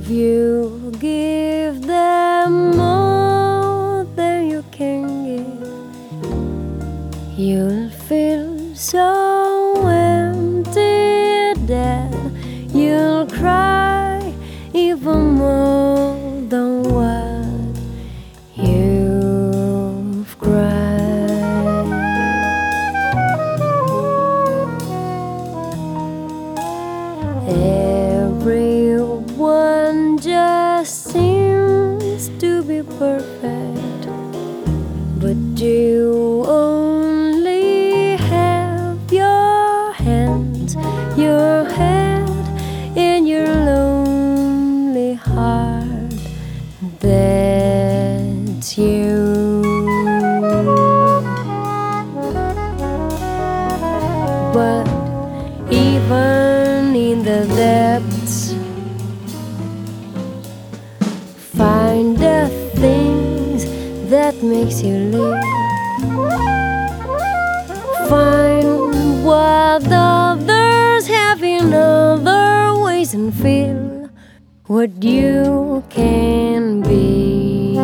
If you give them more than you can give, you'll feel so empty that you'll cry even more than what you've cried. Everyone just seems to be perfect, but you only have your hands, your head, and your lonely heart. That's you. But even in the depths, find the things that makes you live. Find what others have in other ways, and feel what you can be.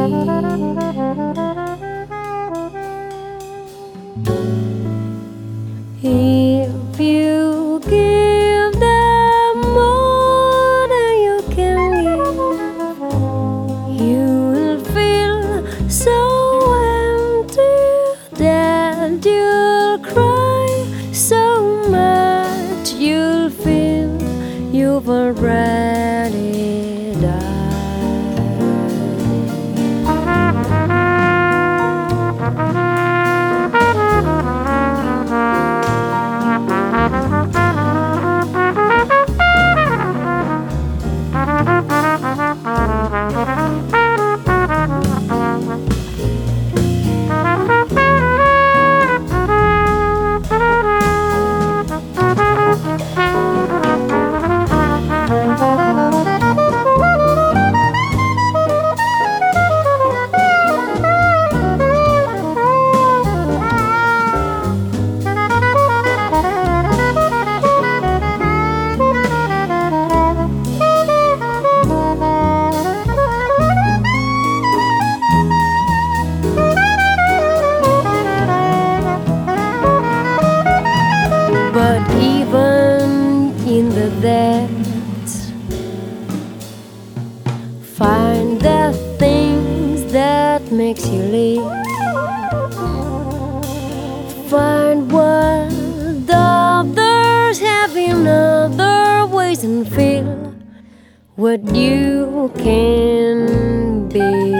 If you give them more than you can give, you will feel so empty that you'll cry so much you'll feel you've already died. But even in the depths, find the things that makes you live. Find what others have in other ways, and feel what you can be.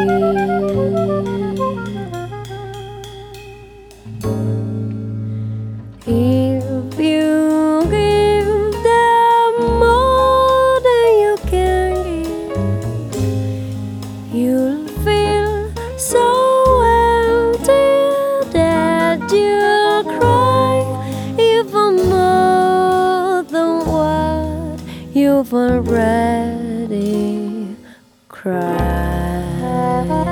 If you give them more than you can give, you'll feel so empty that you'll cry even more than what you've already cried.